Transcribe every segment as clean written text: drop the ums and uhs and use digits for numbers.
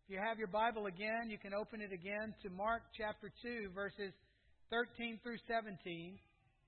If you have your Bible again, you can open it again to Mark chapter 2, verses 13 through 17.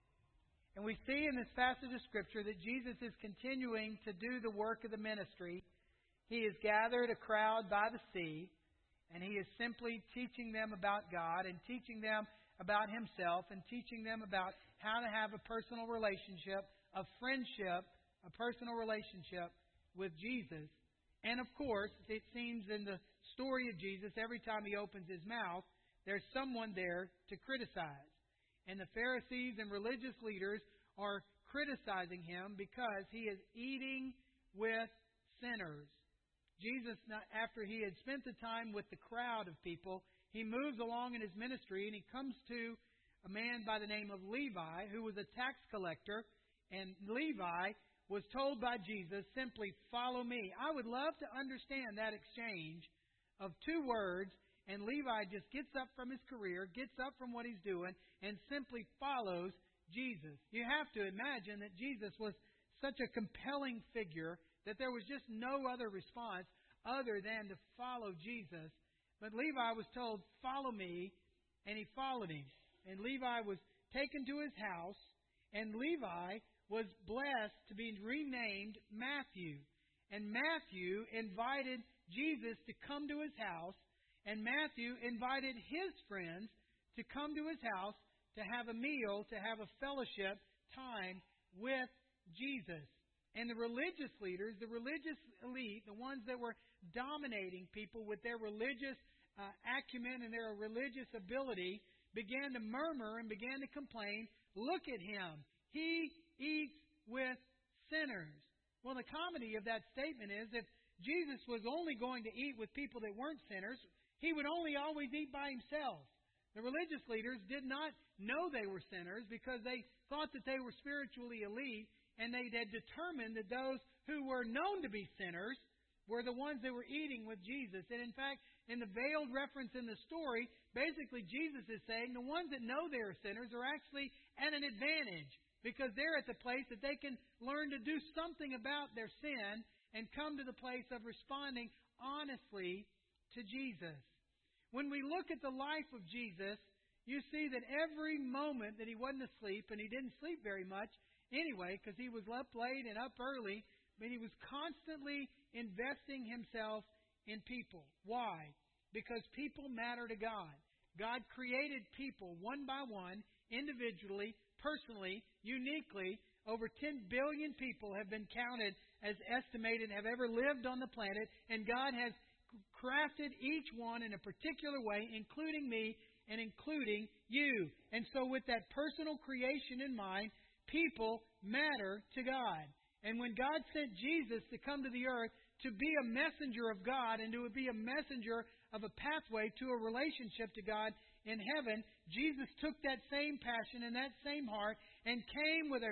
And we see in this passage of Scripture that Jesus is continuing to do the work of the ministry. He has gathered a crowd by the sea, and He is simply teaching them about God and teaching them about Himself and teaching them about how to have a personal relationship, a friendship, a personal relationship with Jesus. And of course, it seems in the story of Jesus, every time He opens His mouth, there's someone there to criticize. And the Pharisees and religious leaders are criticizing Him because He is eating with sinners. Jesus, after He had spent the time with the crowd of people, He moves along in His ministry and He comes to a man by the name of Levi, who was a tax collector. And Levi was told by Jesus, simply, follow me. I would love to understand that exchange of two words. And Levi just gets up from his career, gets up from what he's doing, and simply follows Jesus. You have to imagine that Jesus was such a compelling figure that there was just no other response other than to follow Jesus. But Levi was told, follow me, and he followed Him. And Levi was taken to his house, and Levi was blessed to be renamed Matthew. And Matthew invited Jesus to come to his house, and Matthew invited his friends to come to his house to have a meal, to have a fellowship time with Jesus. And the religious leaders, the religious elite, the ones that were dominating people with their religious acumen and their religious ability, began to murmur and began to complain, look at Him, He eats with sinners. Well, the comedy of that statement is if Jesus was only going to eat with people that weren't sinners, He would only always eat by Himself. The religious leaders did not know they were sinners because they thought that they were spiritually elite, and they had determined that those who were known to be sinners were the ones that were eating with Jesus. And in fact, in the veiled reference in the story, basically Jesus is saying the ones that know they are sinners are actually at an advantage because they're at the place that they can learn to do something about their sin and come to the place of responding honestly to Jesus. When we look at the life of Jesus, you see that every moment that He wasn't asleep, and He didn't sleep very much anyway because He was up late and up early, but He was constantly investing Himself in people. Why? Because people matter to God. God created people one by one, individually, personally, uniquely. Over 10 billion people have been counted as estimated have ever lived on the planet, and God has crafted each one in a particular way, including me and including you. And so with that personal creation in mind, people matter to God. And when God sent Jesus to come to the earth to be a messenger of God and to be a messenger of a pathway to a relationship to God in heaven, Jesus took that same passion and that same heart and came with a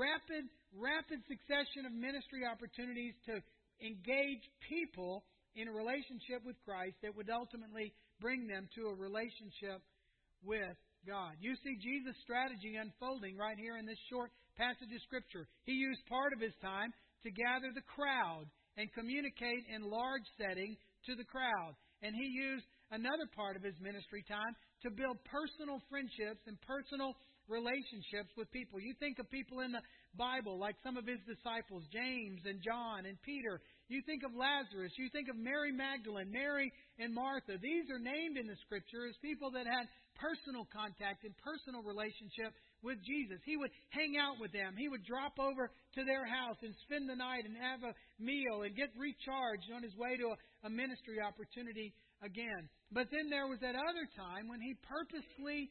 rapid succession of ministry opportunities to engage people in a relationship with Christ that would ultimately bring them to a relationship with God. You see Jesus' strategy unfolding right here in this short passage of Scripture. He used part of His time to gather the crowd and communicate in large setting to the crowd. And He used another part of His ministry time to build personal friendships and personal relationships with people. You think of people in the Bible like some of His disciples, James and John and Peter. You think of Lazarus. You think of Mary Magdalene, Mary and Martha. These are named in the Scripture as people that had personal contact and personal relationship with Jesus. He would hang out with them. He would drop over to their house and spend the night and have a meal and get recharged on His way to a ministry opportunity again. But then there was that other time when He purposefully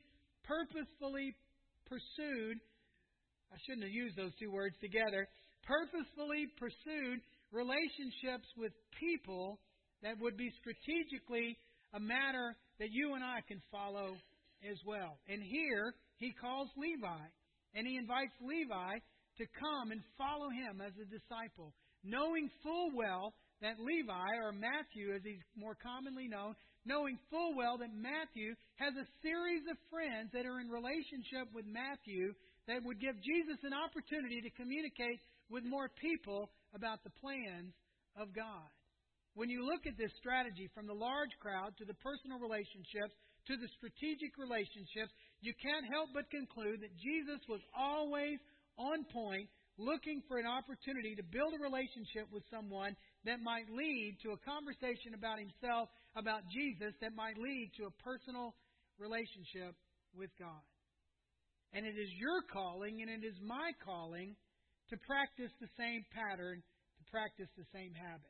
pursued, I shouldn't have used those two words together, purposefully pursued relationships with people that would be strategically a matter that you and I can follow as well. And here He calls Levi, and He invites Levi to come and follow Him as a disciple, knowing full well that Levi, or Matthew as he's more commonly known, knowing full well that Matthew has a series of friends that are in relationship with Matthew that would give Jesus an opportunity to communicate with more people about the plans of God. When you look at this strategy from the large crowd to the personal relationships to the strategic relationships, you can't help but conclude that Jesus was always on point, looking for an opportunity to build a relationship with someone that might lead to a conversation about himself, about Jesus, that might lead to a personal relationship with God. And it is your calling and it is my calling to practice the same pattern, to practice the same habit.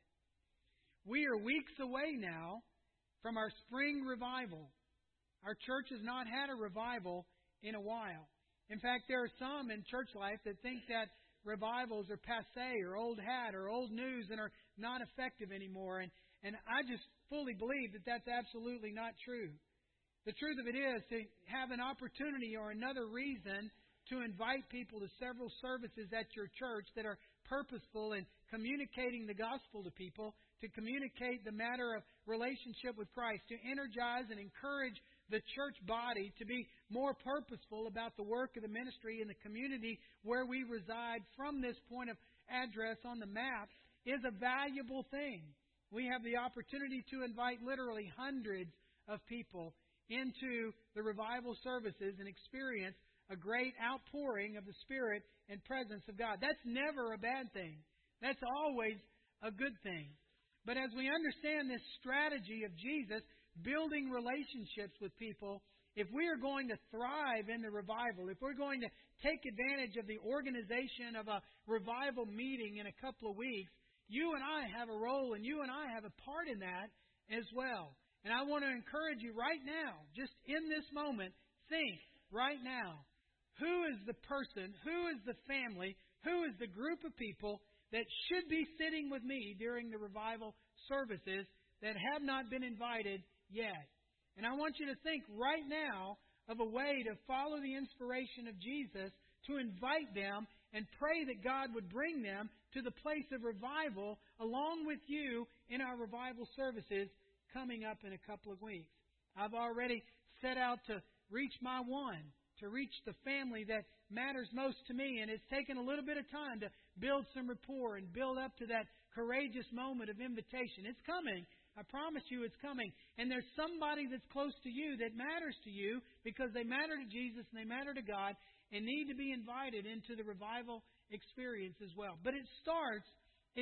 We are weeks away now from our spring revival. Our church has not had a revival in a while. In fact, there are some in church life that think that revivals are passé or old hat or old news and are not effective anymore. And I just fully believe that that's absolutely not true. The truth of it is to have an opportunity or another reason to invite people to several services at your church that are purposeful in communicating the gospel to people, to communicate the matter of relationship with Christ, to energize and encourage the church body to be more purposeful about the work of the ministry in the community where we reside from this point of address on the map is a valuable thing. We have the opportunity to invite literally hundreds of people into the revival services and experience a great outpouring of the Spirit and presence of God. That's never a bad thing. That's always a good thing. But as we understand this strategy of Jesus, building relationships with people, if we are going to thrive in the revival, if we're going to take advantage of the organization of a revival meeting in a couple of weeks, you and I have a role and you and I have a part in that as well. And I want to encourage you right now, just in this moment, think right now, who is the person, who is the family, who is the group of people that should be sitting with me during the revival services that have not been invited yet? And I want you to think right now of a way to follow the inspiration of Jesus to invite them and pray that God would bring them to the place of revival along with you in our revival services coming up in a couple of weeks. I've already set out to reach my one, to reach the family that matters most to me, and it's taken a little bit of time to build some rapport and build up to that courageous moment of invitation. It's coming. I promise you it's coming. And there's somebody that's close to you that matters to you because they matter to Jesus and they matter to God and need to be invited into the revival experience as well. But it starts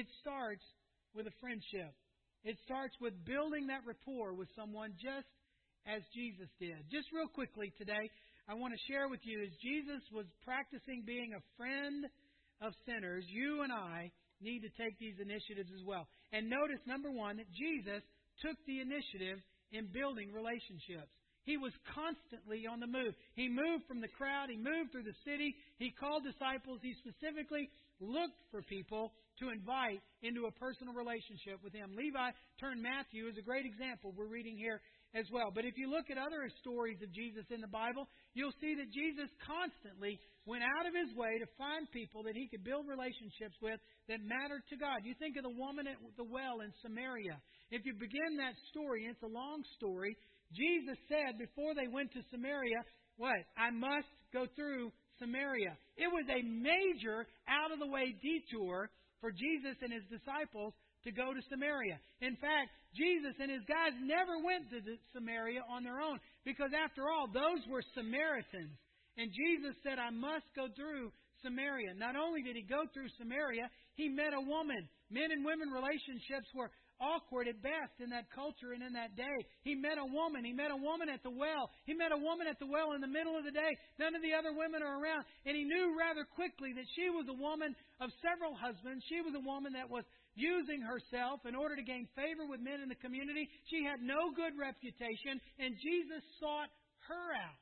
with a friendship. It starts with building that rapport with someone just as Jesus did. Just real quickly today, I want to share with you as Jesus was practicing being a friend of sinners, you and I need to take these initiatives as well. And notice, number one, that Jesus took the initiative in building relationships. He was constantly on the move. He moved from the crowd. He moved through the city. He called disciples. He specifically looked for people to invite into a personal relationship with Him. Levi turned Matthew is a great example we're reading here as well. But if you look at other stories of Jesus in the Bible, you'll see that Jesus constantly went out of His way to find people that He could build relationships with that mattered to God. You think of the woman at the well in Samaria. If you begin that story, and it's a long story, Jesus said before they went to Samaria, what? I must go through Samaria. It was a major out-of-the-way detour for Jesus and His disciples to go to Samaria. In fact, Jesus and His guys never went to Samaria on their own because, after all, those were Samaritans. And Jesus said, I must go through Samaria. Not only did He go through Samaria, He met a woman. Men and women relationships were awkward at best in that culture and in that day. He met a woman. He met a woman at the well. He met a woman at the well in the middle of the day. None of the other women are around. And He knew rather quickly that she was a woman of several husbands. She was a woman that was using herself in order to gain favor with men in the community. She had no good reputation, and Jesus sought her out.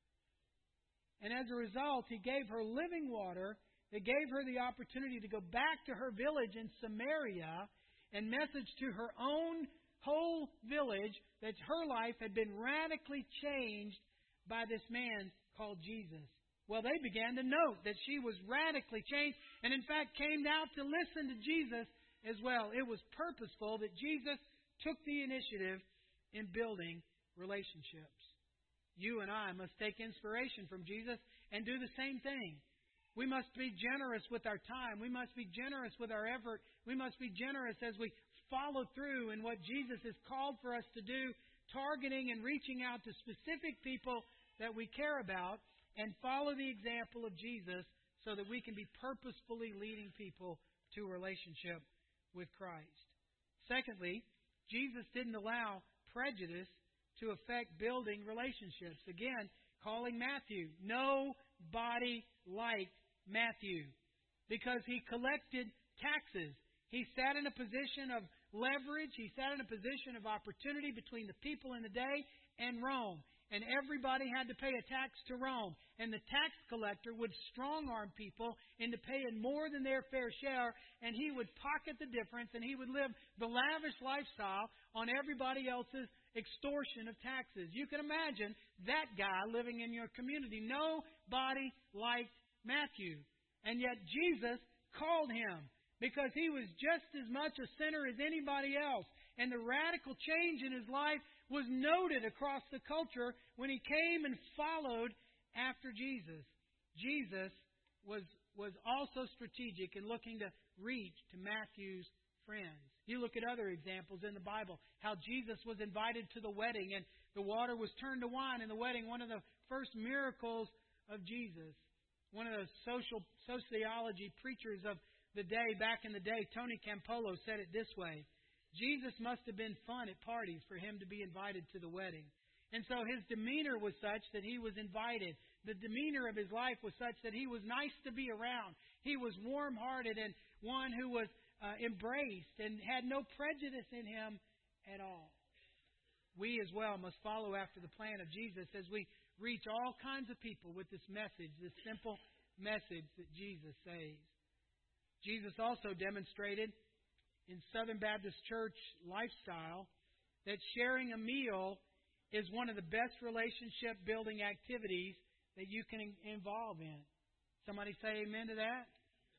And as a result, He gave her living water that gave her the opportunity to go back to her village in Samaria and message to her own whole village that her life had been radically changed by this man called Jesus. Well, they began to note that she was radically changed and, in fact, came out to listen to Jesus as well. It was purposeful that Jesus took the initiative in building relationships. You and I must take inspiration from Jesus and do the same thing. We must be generous with our time. We must be generous with our effort. We must be generous as we follow through in what Jesus has called for us to do, targeting and reaching out to specific people that we care about, and follow the example of Jesus so that we can be purposefully leading people to a relationship with Christ. Secondly, Jesus didn't allow prejudice to affect building relationships. Again, calling Matthew, nobody liked Matthew because he collected taxes. He sat in a position of leverage. He sat in a position of opportunity between the people in the day and Rome. And everybody had to pay a tax to Rome. And the tax collector would strong-arm people into paying more than their fair share, and he would pocket the difference, and he would live the lavish lifestyle on everybody else's extortion of taxes. You can imagine that guy living in your community. Nobody liked Matthew. And yet Jesus called him because he was just as much a sinner as anybody else. And the radical change in his life was noted across the culture when he came and followed after Jesus. Jesus was also strategic in looking to reach to Matthew's friends. You look at other examples in the Bible, how Jesus was invited to the wedding and the water was turned to wine in the wedding, one of the first miracles of Jesus. One of the sociology preachers of the day, back in the day, Tony Campolo, said it this way: Jesus must have been fun at parties for him to be invited to the wedding. And so his demeanor was such that he was invited. The demeanor of his life was such that he was nice to be around. He was warm-hearted and one who was embraced and had no prejudice in him at all. We as well must follow after the plan of Jesus as we reach all kinds of people with this message, this simple message that Jesus saves. Jesus also demonstrated in Southern Baptist Church lifestyle that sharing a meal is one of the best relationship building activities that you can involve in. Somebody say amen to that?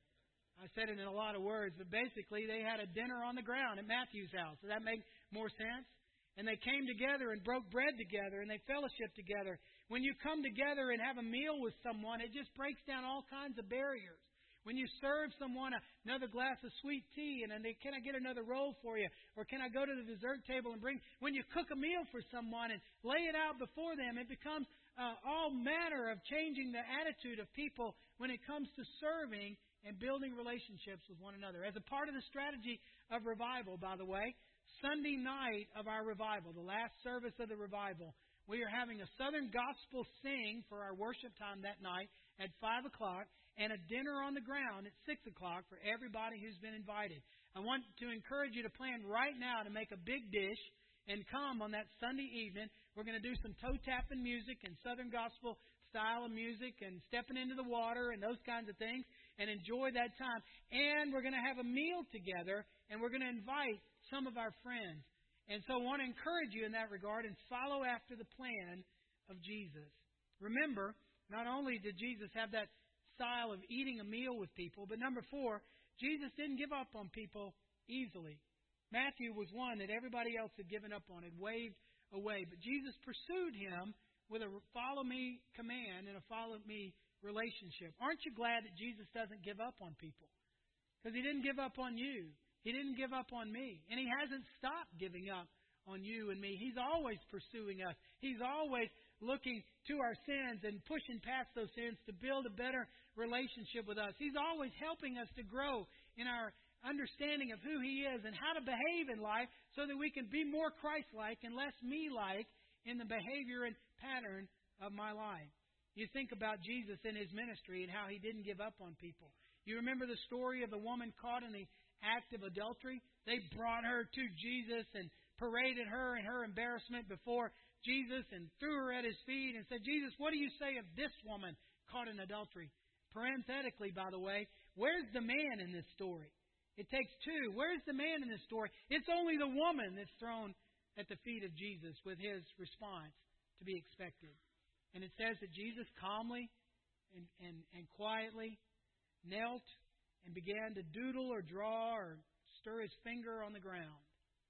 I said it in a lot of words, but basically they had a dinner on the ground at Matthew's house. Does that make more sense? And they came together and broke bread together and they fellowshiped together. When you come together and have a meal with someone, it just breaks down all kinds of barriers. When you serve someone another glass of sweet tea and then can I get another roll for you? Or can I go to the dessert table and bring... When you cook a meal for someone and lay it out before them, it becomes all manner of changing the attitude of people when it comes to serving and building relationships with one another. As a part of the strategy of revival, by the way, Sunday night of our revival, the last service of the revival, we are having a Southern Gospel sing for our worship time that night at 5 o'clock and a dinner on the ground at 6 o'clock for everybody who's been invited. I want to encourage you to plan right now to make a big dish and come on that Sunday evening. We're going to do some toe-tapping music and Southern Gospel style of music and stepping into the water and those kinds of things and enjoy that time. And we're going to have a meal together and we're going to invite some of our friends. And so I want to encourage you in that regard and follow after the plan of Jesus. Remember, not only did Jesus have that style of eating a meal with people, but number 4, Jesus didn't give up on people easily. Matthew was one that everybody else had given up on, had waved away. But Jesus pursued him with a follow me command and a follow me relationship. Aren't you glad that Jesus doesn't give up on people? Because He didn't give up on you. He didn't give up on me. And He hasn't stopped giving up on you and me. He's always pursuing us. He's always looking to our sins and pushing past those sins to build a better relationship with us. He's always helping us to grow in our understanding of who He is and how to behave in life so that we can be more Christ-like and less me-like in the behavior and pattern of my life. You think about Jesus in His ministry and how He didn't give up on people. You remember the story of the woman caught in the act of adultery? They brought her to Jesus and paraded her in her embarrassment before Jesus and threw her at His feet and said, Jesus, what do you say of this woman caught in adultery? Parenthetically, by the way, where's the man in this story? It takes 2. Where's the man in this story? It's only the woman that's thrown at the feet of Jesus with his response to be expected. And it says that Jesus calmly and quietly knelt and began to doodle or draw or stir his finger on the ground.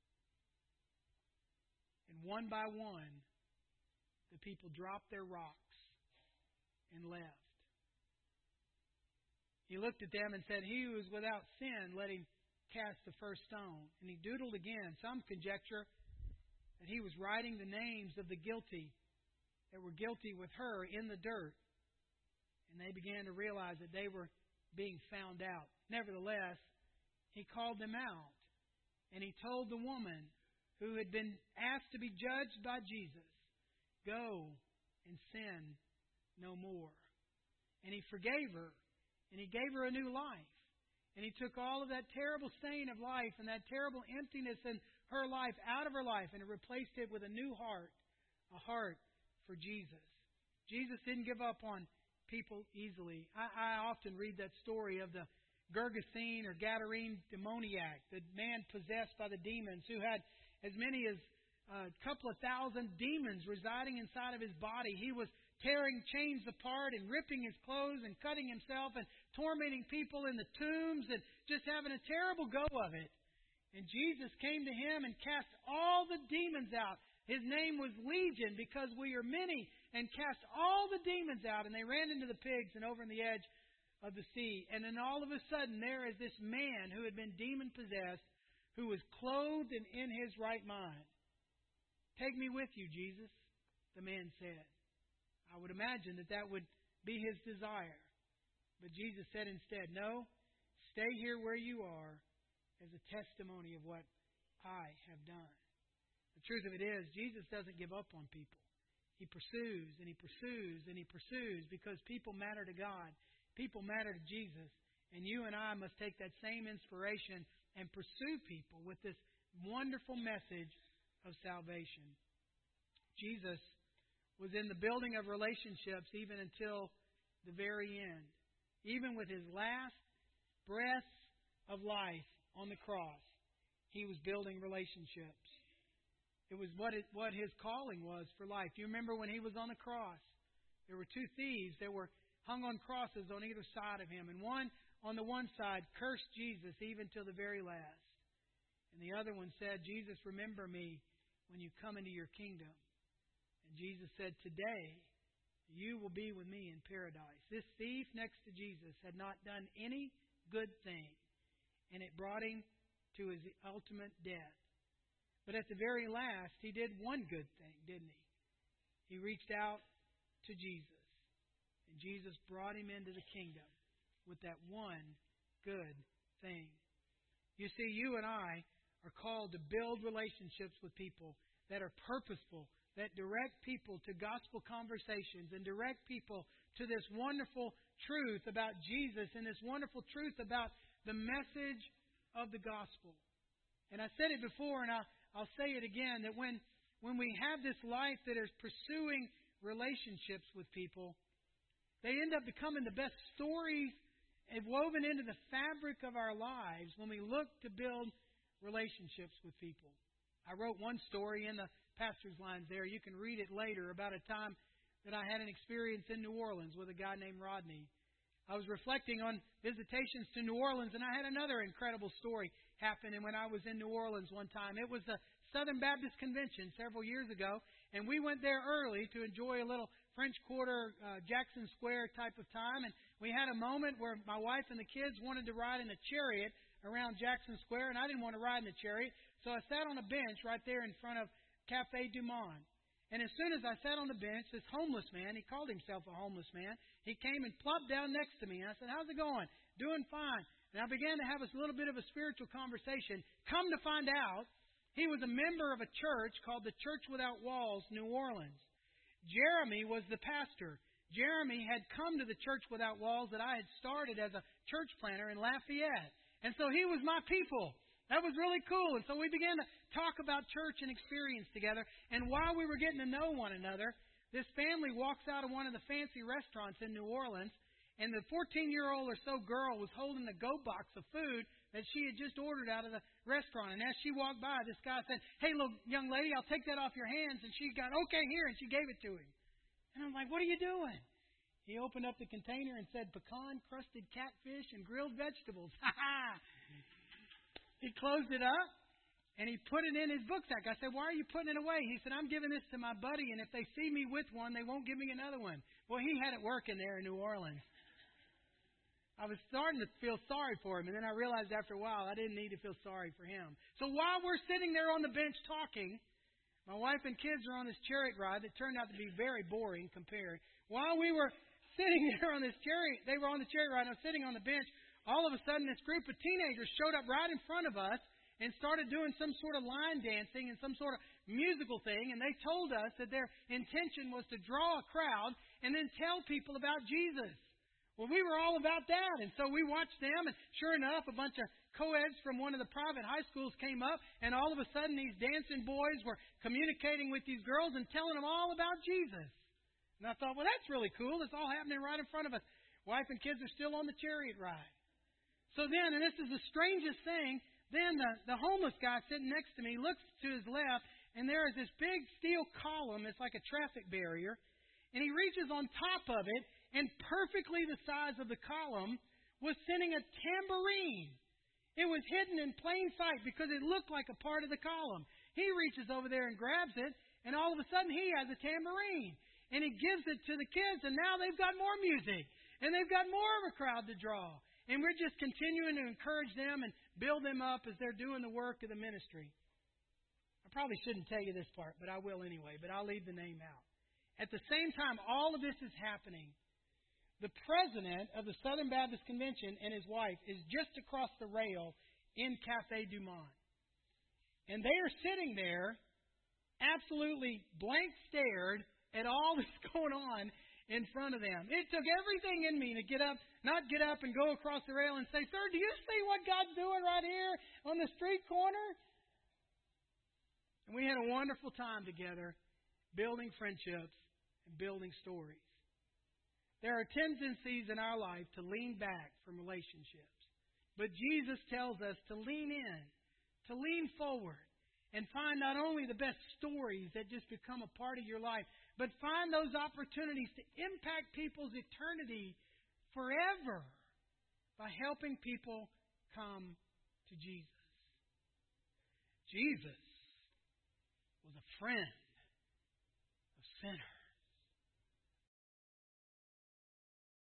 And one by one, the people dropped their rocks and left. He looked at them and said, He who is without sin, let him cast the first stone. And he doodled again. Some conjecture that he was writing the names of the guilty that were guilty with her in the dirt. And they began to realize that they were being found out. Nevertheless, he called them out. And he told the woman who had been asked to be judged by Jesus, "Go and sin no more." And he forgave her. And he gave her a new life. And he took all of that terrible stain of life and that terrible emptiness in her life out of her life and replaced it with a new heart, a heart for Jesus. Jesus didn't give up on people easily. I often read that story of the Gergesene or Gadarene demoniac, the man possessed by the demons who had as many as a couple of thousand demons residing inside of his body. He was tearing chains apart and ripping his clothes and cutting himself and tormenting people in the tombs and just having a terrible go of it. And Jesus came to him and cast all the demons out. His name was Legion because we are many, and cast all the demons out. And they ran into the pigs and over on the edge of the sea. And then all of a sudden there is this man who had been demon-possessed who was clothed and in his right mind. "Take me with you, Jesus," the man said. I would imagine that that would be his desire. But Jesus said instead, "No, stay here where you are as a testimony of what I have done." The truth of it is, Jesus doesn't give up on people. He pursues and He pursues and He pursues because people matter to God. People matter to Jesus. And you and I must take that same inspiration and pursue people with this wonderful message of salvation. Jesus was in the building of relationships even until the very end. Even with His last breath of life on the cross, He was building relationships. It was what His calling was for life. You remember when He was on the cross, there were two thieves that were hung on crosses on either side of Him. And one on the one side cursed Jesus even till the very last. And the other one said, "Jesus, remember me when you come into your kingdom." And Jesus said, "Today you will be with me in paradise." This thief next to Jesus had not done any good thing, and it brought him to his ultimate death. But at the very last, he did one good thing, didn't he? He reached out to Jesus, and Jesus brought him into the kingdom with that one good thing. You see, you and I are called to build relationships with people that are purposeful, that direct people to gospel conversations and direct people to this wonderful truth about Jesus and this wonderful truth about the message of the gospel. And I said it before, and I'll say it again, that when we have this life that is pursuing relationships with people, they end up becoming the best stories woven into the fabric of our lives when we look to build relationships with people. I wrote one story in the pastor's lines there. You can read it later about a time that I had an experience in New Orleans with a guy named Rodney. I was reflecting on visitations to New Orleans, and I had another incredible story happen when I was in New Orleans one time. It was the Southern Baptist Convention several years ago, and we went there early to enjoy a little French Quarter, Jackson Square type of time. And we had a moment where my wife and the kids wanted to ride in a chariot around Jackson Square, and I didn't want to ride in the chariot, so I sat on a bench right there in front of Cafe Du Monde. And as soon as I sat on the bench, this homeless man, he called himself a homeless man, he came and plopped down next to me. And I said, "How's it going?" "Doing fine." And I began to have a little bit of a spiritual conversation. Come to find out, he was a member of a church called the Church Without Walls, New Orleans. Jeremy was the pastor. Jeremy had come to the Church Without Walls that I had started as a church planter in Lafayette. And so he was my people. That was really cool. And so we began to talk about church and experience together. And while we were getting to know one another, this family walks out of one of the fancy restaurants in New Orleans, and the 14-year-old or so girl was holding a go box of food that she had just ordered out of the restaurant. And as she walked by, this guy said, "Hey, little young lady, I'll take that off your hands." And she got, "Okay, here," and she gave it to him. And I'm like, "What are you doing?" He opened up the container and said, "Pecan-crusted catfish and grilled vegetables." Ha ha! He closed it up, and he put it in his book sack. I said, "Why are you putting it away?" He said, "I'm giving this to my buddy, and if they see me with one, they won't give me another one." Well, he had it working there in New Orleans. I was starting to feel sorry for him, and then I realized after a while I didn't need to feel sorry for him. So while we're sitting there on the bench talking, my wife and kids are on this chariot ride that turned out to be very boring compared. While we were sitting there on this chariot, they were on the chariot ride, and I was sitting on the bench, all of a sudden this group of teenagers showed up right in front of us and started doing some sort of line dancing and some sort of musical thing, and they told us that their intention was to draw a crowd and then tell people about Jesus. Well, we were all about that, and so we watched them, and sure enough, a bunch of co-eds from one of the private high schools came up, and all of a sudden these dancing boys were communicating with these girls and telling them all about Jesus. And I thought, well, that's really cool. It's all happening right in front of us. Wife and kids are still on the chariot ride. So then, and this is the strangest thing, then the homeless guy sitting next to me looks to his left, and there is this big steel column. It's like a traffic barrier. And he reaches on top of it, and perfectly the size of the column was sitting a tambourine. It was hidden in plain sight because it looked like a part of the column. He reaches over there and grabs it, and all of a sudden he has a tambourine. And he gives it to the kids, and now they've got more music. And they've got more of a crowd to draw. And we're just continuing to encourage them and build them up as they're doing the work of the ministry. I probably shouldn't tell you this part, but I will anyway. But I'll leave the name out. At the same time, all of this is happening. The president of the Southern Baptist Convention and his wife is just across the rail in Café Du Monde. And they are sitting there absolutely blank stared at all that's going on in front of them. It took everything in me to not get up and go across the rail and say, "Sir, do you see what God's doing right here on the street corner?" And we had a wonderful time together building friendships and building stories. There are tendencies in our life to lean back from relationships. But Jesus tells us to lean in, to lean forward, and find not only the best stories that just become a part of your life, but find those opportunities to impact people's eternity forever by helping people come to Jesus. Jesus was a friend of sinners.